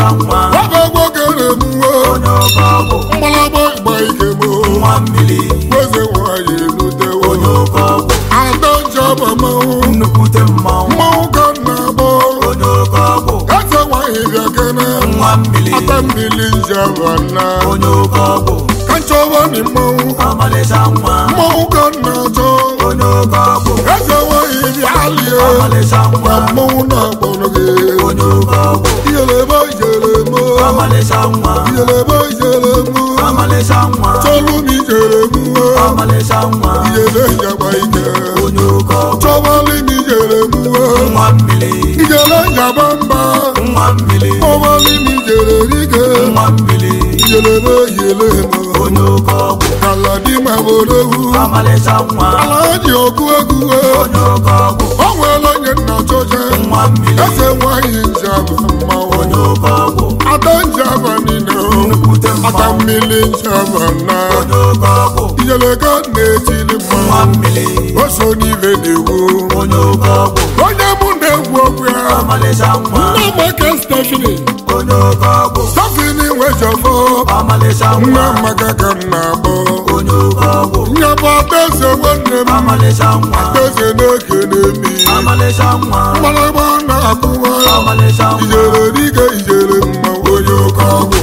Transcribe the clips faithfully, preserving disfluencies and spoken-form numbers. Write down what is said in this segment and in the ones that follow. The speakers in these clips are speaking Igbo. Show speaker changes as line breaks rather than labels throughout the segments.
ọmalịcha nwa
ọgwụgwọ kere mwe
onye oke ọgwụ
mgbalagba ịgba ike m
nwa mmiri
eze nwanyị elutewo
onye oke ọgwụ
ada njaba mmanwụ
nnukwute mmanwụ
mmanwụ ka nna agbọ
onye oke ọgwụ
eze nwanyị bịa kene
nwa mmiri
ata mmiri njaba nna
onye oke ọgwụ
ka nchọba ni mmanwụ
ọmalịcha nwa
mmanwụ ka nna achọ
onye oke ọgwụ
eze nwanyị bịa lie
ọmalịcha
na
nwa
mmanwụ na-akpọrọ gị
onye oke ọgwụ
iyelebe ijele m
ọmalịcha nwa
iyelebe ijele m
ọmalịcha nwa
chọlụ m ijele m
ọmalịcha nwa
iyele njaba ike
onye oke ọgwụ
chọbalị m ijele m
nwa mmiri
ijele njaba mba
nwa mmiri
ọbalị m ijele dike
nwa mmiri
ijelebe iyele m
onye oke ọgwụ
ala di ma borewu
ọmalịcha nwa
ala ji ọkụ egwu
onye oke ọgwụ
o nwere onye nna chọje
nwa mmiri
eze nwanyị njaba mmanwụ
onye oke ọgwụ
ada njaba niile
nnukwute
ata
mmanwụ
mmiri njaba na
onye oke ọgwụ
ijeleka na-etili
nwa
mmanwụ
mmiri
o so n'ibe na-ewu
onye oke ọgwụ
onye mụ na-egwu okwu ya
ọmalịcha nwa
nna maka Stephanie
onye oke ọgwụ
Stephanie nwejọfọ
ọmalịcha
nna
nwa
maka ka m na-akpọ
onye oke ọgwụ
nyabụ adaeze nwanne m
ọmalịcha nwa
adaeze na-ekele m
ọmalịcha nwa
mmalagba na-akụwa
ọmalịcha nwa
ijere dike ijere mma onye oke ọgwụ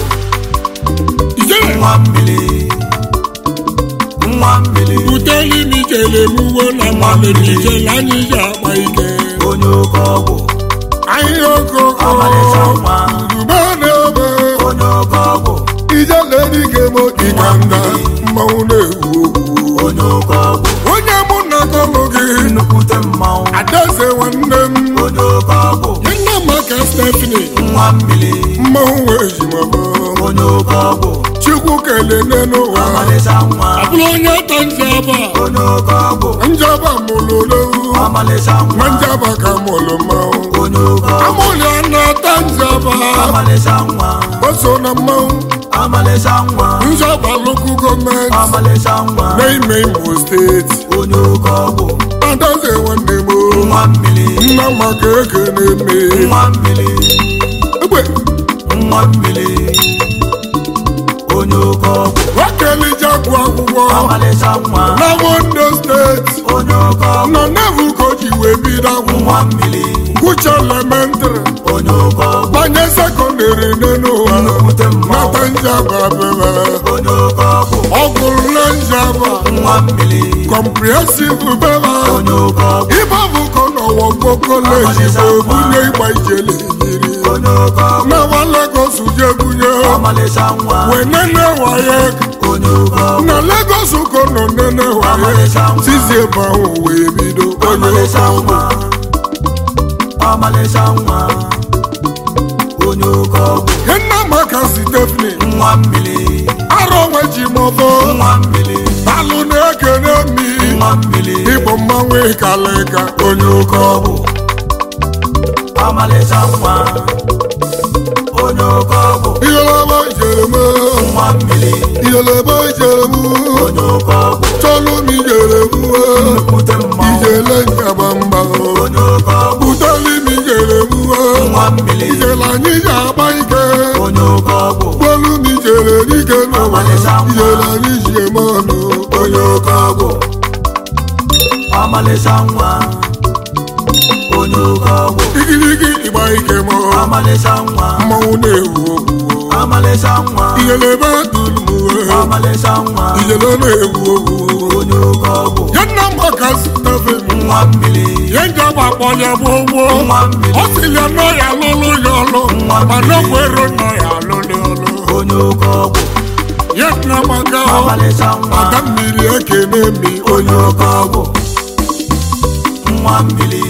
ijere
nwa mmiri nwa mmiri
buteli m ijele m uwe na mmalere ijele anyị ji akpa ike
onye oke ọgwụ
ahịa okoko
ọmalịcha nwa
rube na-ebe
onye oke ọgwụ
ijele dike m dịka nda mmanwụ na-ewu okwu
onye oke ọgwụ
onye mụ na kọlụ gị
nnukwute mmanwụ
adaeze nwanne m
onye oke ọgwụ
nna maka Stephanie
nwa mmiri
mmanwụ wee ji mabụ
onye oke ọgwụ
chukwu kelee n'ụwa
ọmalịcha nwa
abụrụ onye ta njaba
onye oke ọgwụ
njaba mụrụ olewu
ọmalịcha
na
nwa
njaba ka mụrụ mmanwụ
onye oke ọgwụ
amụlịa na-ata njaba
ọmalịcha nwa
o so na mmanwụ
ọmalịcha nwa
njaba lokal gọọmenti
ọmalịcha nwa
n'ime Imo steeti
onye oke ọgwụ
adaeze nwanne m
nwa mmiri
nna maka ekene eme
nwa mmiri
egbe
nwa mmiri onye oke ọgwụ
wakelijagwu akwụkwọ
ọmalịcha nwa
na Ondo steeti
onye oke ọgwụ
nọ n'evu ka o ji wee bido akwụkwọ
nwa mmiri
gụcha elementrị
onye oke ọgwụ
banye sekọndịrị n'ụwa
nnukwute mmanwụ
nata njaba bebe
onye oke ọgwụ
ọ gụrụ na njaba
nwa mmiri
kọmprehensịv bebe
onye oke ọgwụ
ibe bụ ka ọ nọwọ mgbo koleji bụ ebunye ịgba ijele yiri
onye oke ọgwụ
na Lagos je bunye
ọmalịcha nwa
wee nene waye
onye oke ọgwụ
na Lagos ko nọ nene waye tizi ebe ahụ wee bido onye oke
ọmalịcha
ọgwụ
nwa ọmalịcha nwa onye oke ọgwụ
nna maka Stephanie
nwa mmiri
arọ nwe ji mọbọ
nwa mmiri
alụ na-ekene mi
nwa mmiri
ịbụ mmanwụ ịkalịka onye oke ọgwụ
ọmalịcha nwa onye oke ọgwụ
iyelebe ijere m
nwa mmiri
iyelebe ijere m
onye oke ọgwụ
chọlụ m ijere m
nnukwute mmanwụ
ijele njaba mba
onye oke ọgwụ
buteli m ijere m
nwa mmiri
ijele anyị ji akpa ike
onye oke ọgwụ
gbolu m ijere dike n'ụwa ijele anyị ji eme ọnụ
onye oke ọgwụ ọmalịcha nwa onye oke ọgwụ
igirigi ịgba ike m
ọmalịcha nwa
mmanwụ na-ewu okwu
ọmalịcha nwa
iyelebe duru m uwe
ọmalịcha nwa
ijele na-ewu okwu
onye oke ọgwụ
ya nna maka Stephanie
nwa mmiri
ya njaba akpọnya bụ ụgwọ
nwa mmiri
ọ sị ya nọ ya lụlụ ya ọlụ
Nwa mmiri.
mana kwero nọ ya lụlụ ọlụ
onye oke ọgwụ
ya nna maka
ọmalịcha nwa
ada mmiri ekene mi
onye oke ọgwụ nwa mmiri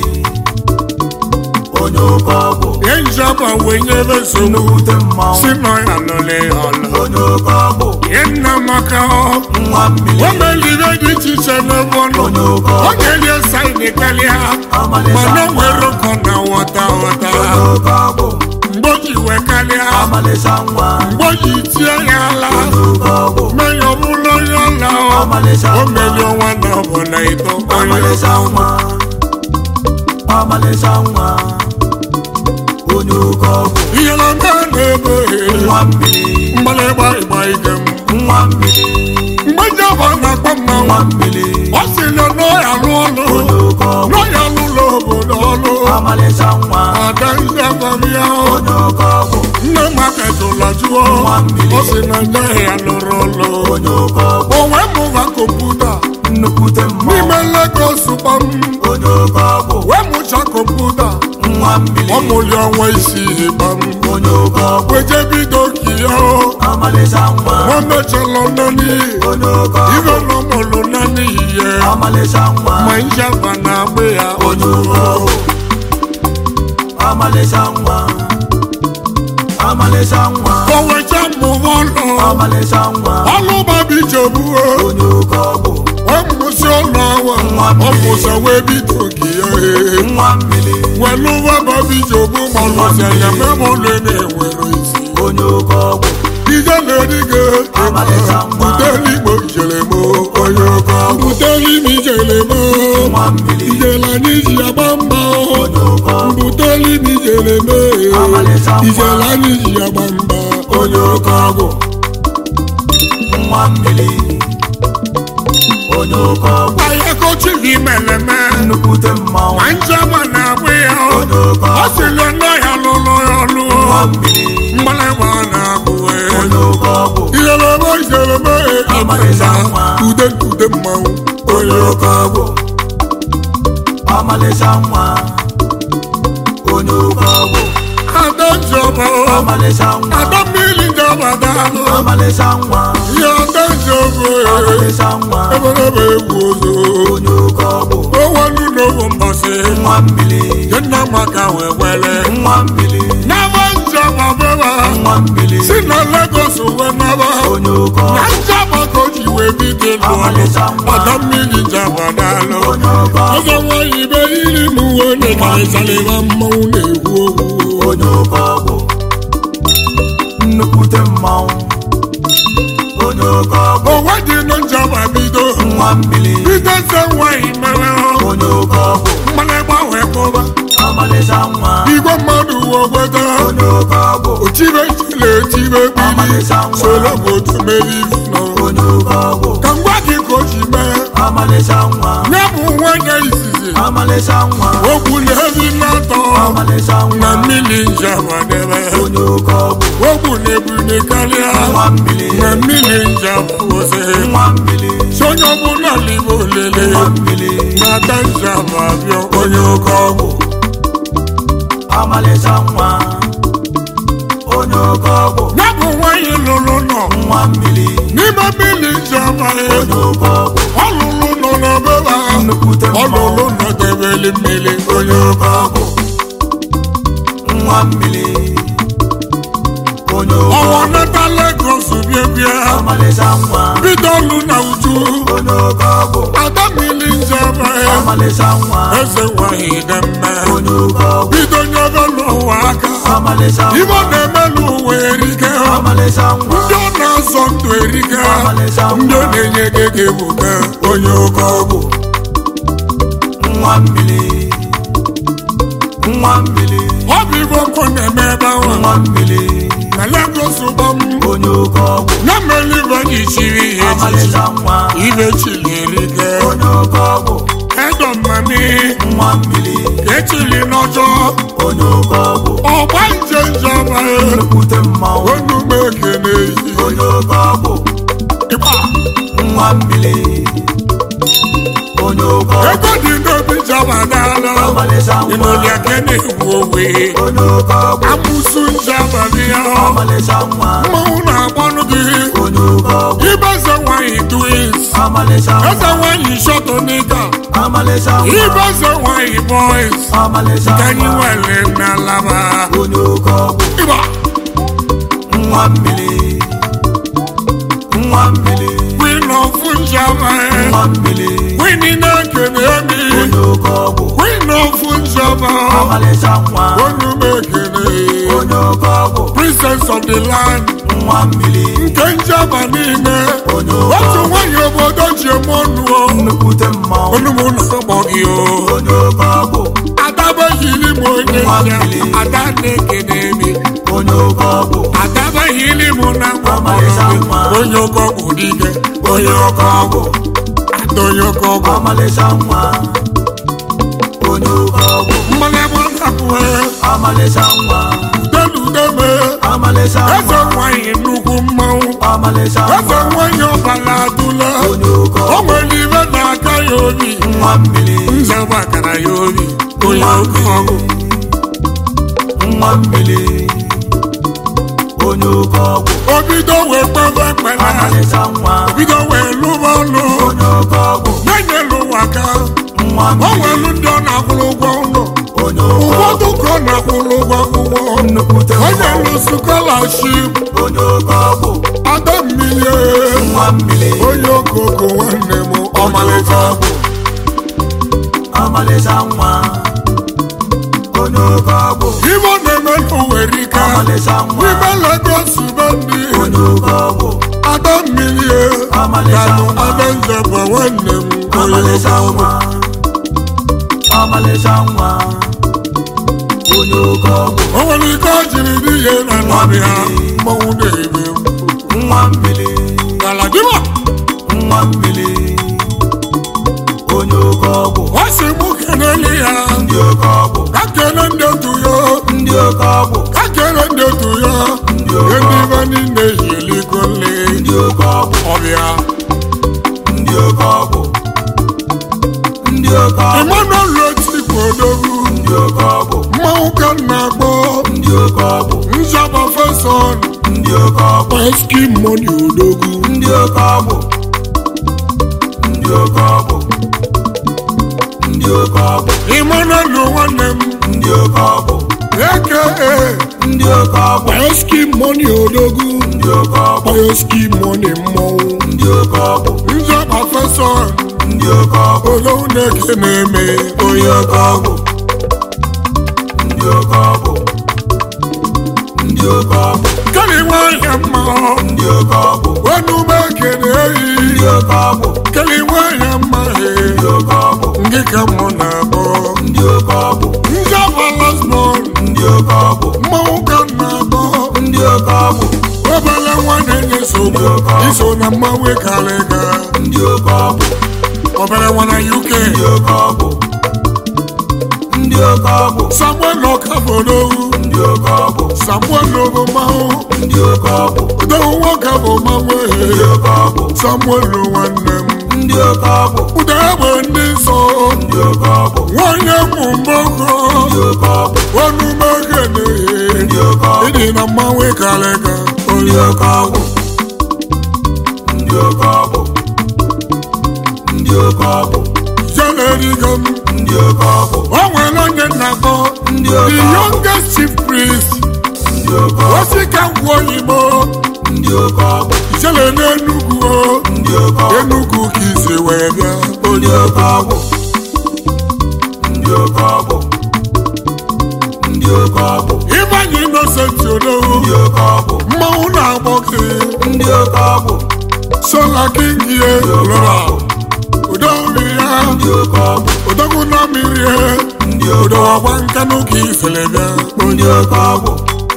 onye oke ọgwụ
ya njaba wee nyebe nsogbu
nnukwute mmanwụ
si nọ ya lụlụ ya ọlụ
onye oke ọgwụ
ya nna maka
nwa mmiri
o melire dị iche iche n'ebe ọnụ
onye oke
ọ
ọgwụ
ga-elie saịnị karịa
ọmalịcha
mana
nwa
nwere ụkọ na ghọta ghọta
onye oke ọgwụ
mgbe o ji wee karịa
ọmalịcha nwa
mgbe o ji tie ya ala
onye oke ọgwụ
mmanya ọbụla onye ọla
ọmalịcha
o
nwa
meli ọnwa na ọbụla ito onye
ọmalịcha nwa ọmalịcha nwa onye oke ọgwụ
ihe na ndị na-ebe
nwa mmiri
mgbalịgba ịgba ike m
nwa mmiri
mgbe ndị ọba na-akpọ mmanwụ
nwa mmiri
ọ sị na n'ọya lụ ọlụ
onye oke ọgwụ
n'ọya lụlọ obodo ọlụ
ọmalịcha nwa
ada ndị agbamya
onye oke ọgwụ
nne maka jụla jụọ ọ sị na ndị ya lụrụ ọlụ
onye oke ọgwụ
o wee mụva kọmputa
nnukwute mmanwụ
n'ime Lagos gbam
onye oke ọgwụ
wee mụcha kọmputa
nwa mmiri
ọ mụli ọnwa isii gbam
onye oke ọgwụ
weje bido kiya
ọmalịcha nwa
nwa mechalụ naanị
onye oke ọgwụ
ibe nọ mụlụ naanị ihe
ọmalịcha nwa
ma njaba na-agba ya
onye oke ọgwụ ọmalịcha nwa ọmalịcha nwa
o wecha mụva ọlụ
ọmalịcha nwa
ọlụ babijebuo
onye oke ọgwụ
wee mụsị ụlọ awa ọ mụsa wee bido kiya
nwa mmiri
welụva babijebu ma lụsị anya memụlụ na-enwere isi
onye oke ọgwụ
ije na-ediga
ọmalịcha nwa
buteli igbo ijelemo
onye oke ọgwụ
buteli imi ijelemo
nwa mmiri
ijela n'iji agba mba
onye oke ọgwụ
buteli imi ijeleme
ọmalịcha nwa
ijela n'iji agba mba
onye oke ọgwụ nwa mmiri onye oke ọgwụ
ayakochi gị meleme
nnukwute mmanwụ
ma njama na-agba ya
onye oke
ọ
ọgwụ
sịrị nọ ya lụlụ ya ọlụ
nwa mmiri
mgbalịgba na-agụwe
onye oke ọgwụ
ijeleme ijeleme
ọmalịcha nwa
ude ude mmanwụ
onye oke ọgwụ ọmalịcha nwa onye oke ọgwụ
ada njọba
ọmalịcha nwa
ada mmiri njọba daalụ
ọmalịcha nwa
ya ada njọba
ọmalịcha nwa
eberebe egwu ozo
onye oke ọgwụ
owelu n'obu mbọsị
nwa mmiri
ya nna maka wee wele
nwa mmiri
n'aba njọba beba
nwa mmiri
si na Lagos wee naba
onye oke
na
ọgwụ
njọba ka o ji wee bido lụọ
ọmalịcha nwa
ada mmiri njọba daalụ
onye oke ọgwụ
ọzọ nwanyị be iri m uwe na-ekarịsarịba mmanwụ na-ekwu okwu
onye oke ọgwụ nnukwute mmanwụ onye oke ọgwụ
onwe dị na njọba bido
nwa mmiri
bido se nwanyị mere
onye oke ọgwụ
mgbalịgba wee kpọba
ọmalịcha nwa
igwe mmadụ wogweta
onye oke ọgwụ
otibe chile etibe bili
ọmalịcha nwa
soro bụ otu meri nọ
onye oke ọgwụ
ka ngwa gị ka o ji mee
ọmalịcha nwa
nye bụ nwanyị izizi
ọmalịcha nwa
okwu na-ebi n'atọ
ọmalịcha
na
nwa
mmiri njabadebe
onye oke ọgwụ
okwu na-ebuli karịa
nwa mmiri
na mmiri njabose
nwa mmiri
si onye ọbụla n'ime olele
nwa mmiri
na-ata njababịa onye oke ọgwụ
ọmalịcha nwa onye oke ọgwụ
ya bụ nwanyị lụrụ nọ
nwa mmiri
n'ime mmiri njaba
onye oke ọgwụ
ọ lụrụ nọ n'obeba
nnukwute
ọ
mmanwụ
lụrụ nọ debeli mmiri
onye oke ọgwụ nwa mmiri onye oke
ọnwa
ọgwụ
nata Lagos bịa bịa
ọmalịcha nwa
bido ọlụ na uju
onye oke ọgwụ
ada mmiri njaba
ọmalịcha nwa
eze nwanyị dị mma
onye oke ọgwụ
bido nyebe n'ụwa aka
ọmalịcha
ibe ọ
nwa
na-eme n'ụwa erike
ọmalịcha nwa
ndị ọ na-azọ ndụ erike
ọmalịcha
ndị ọ
nwa
na-enye gị ego ebuka onye oke ọgwụ
nwa mmiri nwa mmiri
ọ bụ ibe ọkụ na-eme ebe ahụ
nwa mmiri
na Lagos gbam
onye oke ọgwụ
na mmelibe ji chiri ihe echichi
ọmalịcha nwa
ibe chili erike
onye oke ọgwụ
edo mmami
nwa mmiri
ka echili n'ọjọọ
onye oke ọgwụ
ọgba nje njọba
nnukwute mmanwụ
onume ekene ehi
onye oke ọgwụ
ịkpa
nwa mmiri onye oke ọgwụ
ego dị n'obi njọba dala
ọmalịcha nwa
ịnọlia kene ewu owe
onye oke ọgwụ
amụsụ njọba bịa
ọmalịcha nwa
mmanwụ na-agbanụ gị
onye oke ọgwụ
ibeze nwanyị twins
ọmalịcha
eze
nwa
nwanyị shọtụnika
ọmalịcha nwa
ibeze nwanyị boys
ọmalịcha
kanyi
nwa
wele n'alaba
onye oke ọgwụ
ịgba
nwa mmiri nwa mmiri
queen of njọba
nwa mmiri
queen na-ekene emi
onye oke ọgwụ
queen of njọba
ọmalịcha nwa
onume ekene
onye oke ọgwụ
princess of the land
nwa mmiri
nke njọba niile
onye oke
otu
ọgwụ
nwanyị obodo ji eme ọnụọ
nnukwute mmanwụ
onumụ na-akpọ gị o
onye oke ọgwụ
adabeghịli m onye ya ada na-ekene mi
onye oke ọgwụ
adabaghị ili mụ na onye oke ọgwụ dike
onye oke ọgwụ
ada onye oke ọgwụ
ọmalịcha nwa onye oke ọgwụ
mmanụ ebe ọ na-apụhe
ọmalịcha nwa
udeludeme
ọmalịcha
eze nwanyị nnukwu mmanwụ
ọmalịcha
eze nwanyị ọbala adụla
onye oke
o nwere ibe na-aka ya obi
nwa mmiri
nze gbakara ya obi onye oke ọgwụ
nwa mmiri onye oke ọgwụ
obido wee kpebe ekpere
ọmalịcha nwa
obido wee lụba ọlụ
onye oke ọgwụ
na-enyelu ụwa ka
nwa
o
mmiri
nwelu ndị ọ na-akwụrụ ụgwọ ụlọ
onye oke
ụfọdụ ka ọ na-akwụrụ ụgwọ akwụkwọ
nnukwute
o nyelu skolaship
onye oke ọgwụ
ada mmiri
nwa mmiri
onye okoko nwanne m ọmalịcha
ọgwụ ọmalịcha nwa onye oke ọgwụ
ibe ọ na-eme n'owere ike
ọmalịcha nwa
ibe Lagos be ndị
onye oke ọgwụ
ada mmiri
ọmalịcha
kanụ
nwa
ada nzebe nwanne m onye
ọmalịcha
oke ọgwụ
nwa ọmalịcha nwa onye oke ọgwụ
o nwere ike ọ jiri dị ihe na nwabi ha mmanwụ na-ebe
nwa mmiri
galadima
nwa mmiri onye oke ọgwụ
ọ sị mụ kenele ya
ndị oke ọgwụ
ka kele ndị otu ya
ndị oke ọgwụ
ka kele ndị otu ya
ndị oke
ndị
ọgwụ
ibe niile yieligo nle
ndị oke ọgwụ
ọbịa
ndị oke ọgwụ ndị oke ọgwụ
Emmanuel Otikwu odogwu
ndị oke ọgwụ
mmanwụ ka m na-akpọ
ndị oke ọgwụ
nzaba feson
ndị oke ọgwụ
eski moni odogwu
ndị oke ọgwụ ndị oke ọgwụ ndị oke ọgwụ
Emmanuel nwanne m
ndị oke ọgwụ
aka
ndị oke ọgwụ
eski moni odogwu
ndị oke ọgwụ
eski moni mmanwụ
ndị oke ọgwụ
nzaba feson
ndị oke ọgwụ
odogwu na-eke na-eme
onye oke ọgwụ ndị oke ọgwụ ndị oke ọgwụ
kele nwanyị mma
ndị oke ọgwụ
onume ekene eyi
ndị oke ọgwụ
kele nwanyị mma
ndị oke ọgwụ
ndị ka mụ na-akpọ
ndị oke ọgwụ
nzaba lasmon
ndị oke ọgwụ
mmanwụ ka m na-akpọ
ndị oke ọgwụ
obere nwa na-enye nsogbu iso na mmanwụ karịga
ndị oke ọgwụ
obere nwa na U K
ndị oke ọgwụ ndị oke ọgwụ
Samuel Okabodowu
ndị oke ọgwụ
Samuel bụ mmanwụ
ndị oke ọgwụ
Udowu nwoke bụ mmanwụ
ndị oke ọgwụ
Samuel nwanne m
ndị oke ọgwụ
ụda egbe ndị nsọ
ndị oke ọgwụ
nwanyị mụ mgbọkọ
ndị oke ọgwụ
onume ekene
ndị oke ọgwụ
ịdị na mmanwụ karịga
ndị oke ọgwụ ndị oke ọgwụ ndị oke ọgwụ
jelerigo m
ndị oke ọgwụ
o nwere onye na-akpọ
ndị
the
oke ọgwụ
youngest chief priest
ndị oke ọgwụ
osika ngwa oyibo
ndị oke ọgwụ
jele n'Enugwu o
ndị oke ọgwụ
Enugwu ka isi wee bịa
ndị oke ọgwụ ndị oke ọgwụ ndị oke ọgwụ
Ịbanye Innocent Odowu
ndị oke ọgwụ
mmanwụ na-agbọ gị
ndị oke ọgwụ
Sola King ye lọra Odowu ya
ndị oke ọgwụ
Odogwu na mmiri ya
ndị oke
Odowu
ọgwụ
agba nkanụ ka ifele bịa
ndị oke ọgwụ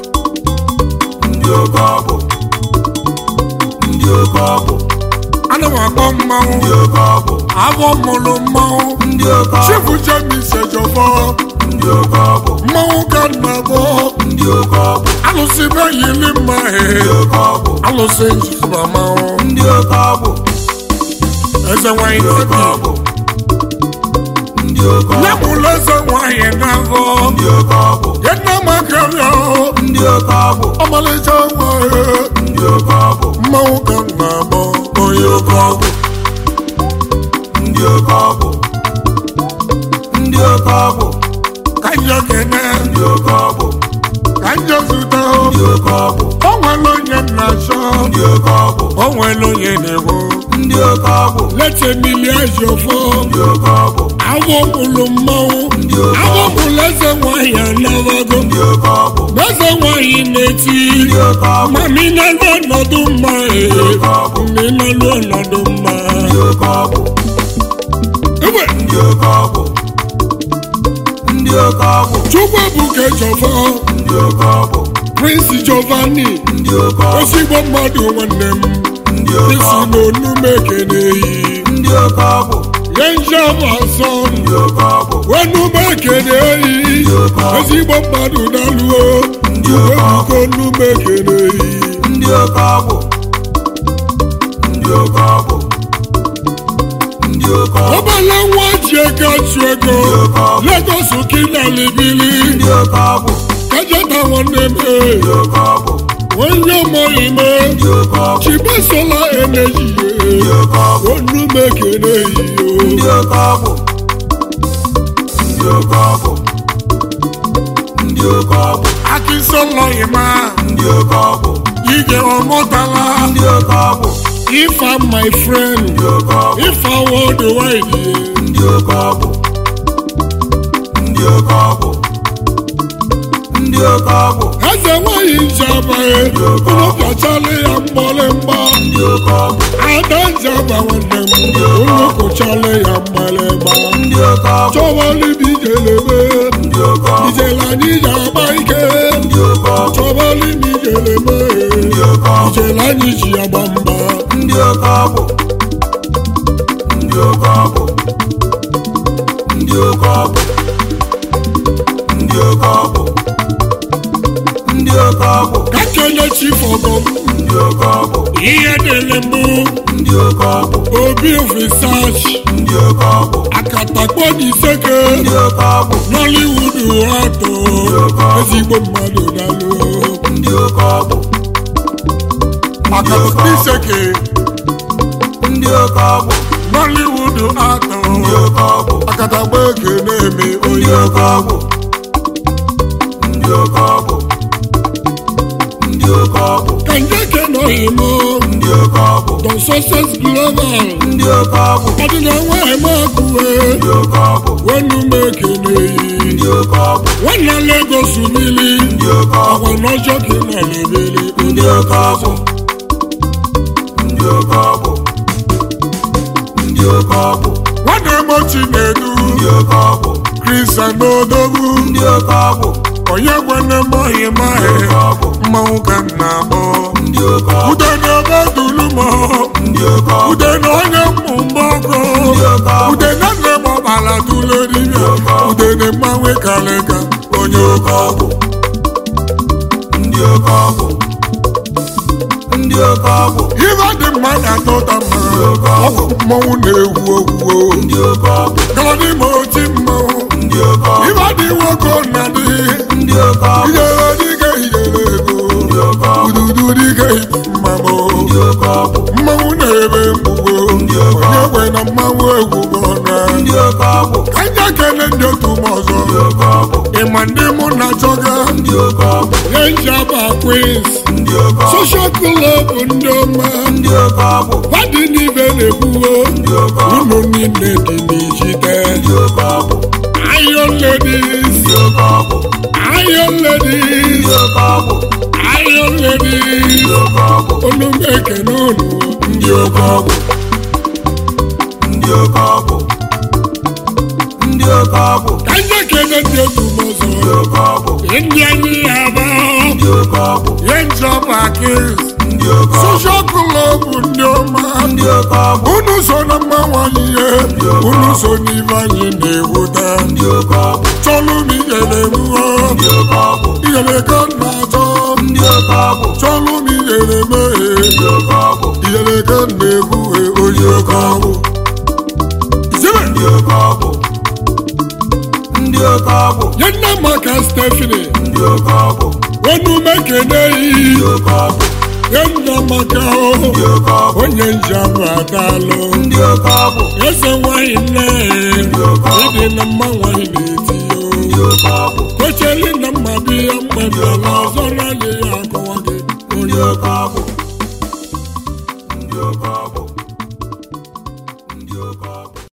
ndị oke ọgwụ ndị oke ọgwụ
ana m akpọ mmanwụ
ndị oke ọgwụ
abọ mụrụ mmanwụ
ndị oke ọgwụ
Chifu James Ejofọ
ndị oke ọgwụ
mmanwụ ka nna bụ
ndị oke ọgwụ
alụsị be yili mma he
ndị oke ọgwụ
alụsị njikọba mmanwụ
ndị oke ọgwụ
eze nwanyị
ndị oke
nabi
ọgwụ ndị oke
nye
ọgwụ
mụlụ eze nwanyị na-agọ
ndị oke ọgwụ
ya nna makarịa
ndị oke ọgwụ
ọmalịcha nwanyị
ndị oke ọgwụ
mmanwụ ka nna bụ onye oke ọgwụ
ndị oke ọgwụ ndị oke ọgwụ
ka njọ kene
ndị oke ọgwụ
ka njọ zụta
ndị oke ọgwụ
o nwere onye na-achọ
ndị oke ọgwụ
o nwere onye na-egwu
ndị oke ọgwụ
lete mmiri Ejofọ
ndị oke ọgwụ
agwọ mụrụ mmanwụ
ndị oke
agwọ
ọgwụ
mụrụ eze nwanyị anabago
ndị oke ọgwụ
eze nwanyị na-eti
ndị oke ọgwụ
ma minalụ ọnọdụ mma
ndị oke ọgwụ
minalụ ọnọdụ mma
ndị oke ọgwụ
ewe
ndị oke ọgwụ ndị ndị oke ọgwụ
Chukwuebuka Ejiofor
ndị oke ọgwụ
Prince Giovanni
ndị oke ọgwụ
ezigbo mmadụ nwanne m
ndị oke
isi
ọgwụ
n'Onumekeneyi
ndị oke ọgwụ
Yenjabazọ
ndị oke ọgwụ
Onumekeneyi ezigbo mmadụ daluo Chukwuebuka Onumekeneyi
ndị oke ọgwụ ndị oke ọgwụ ndị oke ọgwụ
ọbala nwa ji ego achụ ego Lagos Kinalibili
ndị oke ọgwụ
Kajata nwanne m
ndị oke ọgwụ
onye ọmọime
ndị oke ọgwụ
Chibasola Energy
ndị oke ọgwụ
Onumekeneyi
ndị oke ọgwụ ndị oke ọgwụ ndị oke ọgwụ
Akinsọlọ Ima
ndị oke ọgwụ
Ige Ọmọtala
ndị oke ọgwụ
Ifa my friend
ndị oke ọgwụ
Ifa worldwide
ndị oke ọgwụ ndị oke ọgwụ ndị oke ọgwụ
eze nwanyị Njabae ụlọpịachala ya mgbalemgba
ndị oke ọgwụ
Ada Njaba nwanne m ụlọkụchala ya mgbalemgba
ndị oke ọgwụ
chọbalibi ijelebe
ndị oke ọgwụ
ijele anyị ji agba ike
ndị oke ọgwụ
chọbalibi ijelebe
ndị oke ọgwụ
ijele anyị ji agba mgba
ndị oke ọgwụ ndị oke ọgwụ ndị oke ọgwụ ndị oke ọgwụ ndị oke ọgwụ
ka kele Chief Ogom
ndị oke ọgwụ
ihe dịrị mbụ
ndị oke ọgwụ
Obi of Research
ndị oke ọgwụ
Akatakpo n'Iseke
ndị oke ọgwụ
Nollywood atọ ezigbo mmadụ dalụ
ndị oke ọgwụ
Akatakpo n'Iseke
ndị oke ọgwụ
Nollywood atọ
ndị oke ọgwụ
Akatakpo Ekeneme
ndị
onye
oke ọgwụ ndị oke ọgwụ ndị oke ọgwụ
ka njeke nọghịmụ
ndị oke ọgwụ
Don Success Global
ndị oke ọgwụ
ọdịna nwaemakue
ndị oke ọgwụ
Onumekeneyi
ndị oke ọgwụ
nwanna Lagos Mili
ndị oke ọgwụ
agwa n'ọjọ Kinalibili
ndị oke ọgwụ ndị oke ọgwụ ndị oke ọgwụ
nwanne m Chinedu
ndị oke ọgwụ
Christian Odogwu
ndị oke ọgwụ
onye gwene mọghị maghị
ndị oke ọgwụ
mmanwụ ka m na-akpọ
ndị oke ọgwụ
ude na ebe dulumo
ndị oke ọgwụ
ude na onye mmụmụ ọkụ
ndị oke ọgwụ
ude na nne m ọbara tụle dibịa ude na mmanwụ kalịka onye oke ọgwụ
ndị oke ọgwụ ndị oke ọgwụ
ibe dị mma na-atọ ụta mma ọgwụ mmanwụ na-ewu owuwo
ndị oke ọgwụ
galadị ma oti mmanwụ
ndị oke ọgwụ
ibe dị nwoke na dị
ndị oke ọgwụ
ijere dike ijere ego
ndị oke ọgwụ
ududu dike mmamụ
ndị oke ọgwụ
mmanwụ na-ebe mgbugbo onye nwe na mmanwụ egwugo na
ndị oke ọgwụ
anya kele ndị otu m ọzọ
ndị oke ọgwụ
ịma ndị mụ na chọga
ndị oke ọgwụ
Yenjaba Queens
ndị oke ọgwụ
Social Club ndị ọma
ndị oke ọgwụ
badị n'ibe na-ekwuo
ndị oke ọgwụ
unu niile dị n'ijide
ndị oke ọgwụ
Iron Ladies
ndị oke ọgwụ
Iron Ladies
ndị oke ọgwụ
Iron Ladies
ndị oke ọgwụ
Onumekene unu ndị oke ọgwụ
ndị oke ọgwụ ndị oke ọgwụ
ka ndị kele ndị otu m ọzọ
ndị oke ọgwụ
ndị anyị aba
ndị oke ọgwụ
Yenjaba Queens
ndị oke ọgwụ
Social Club ndị ọma
ndị oke ọgwụ
unu so na mmanwụ anyị ihe unu so n'ibe anyị na-ewuta
ndị oke ọgwụ
chọlụ m ijele mụọ
ndị oke ọgwụ
ijele ka m na-achọ
ndị oke ọgwụ
chọlụ m ijele meghe
ndị oke ọgwụ
ijele ka m na-egwuhe onye oke ọgwụ izebe
ndị oke ọgwụ ndị oke ọgwụ
nye nne maka Stephanie
ndị oke ọgwụ
Onumekeneyi
ndị oke ọgwụ
nye nne maka
ndị oke ọgwụ
onye Njaba adalụ
ndị oke ọgwụ
eze nwanyị nne ịdị na mma nwanyị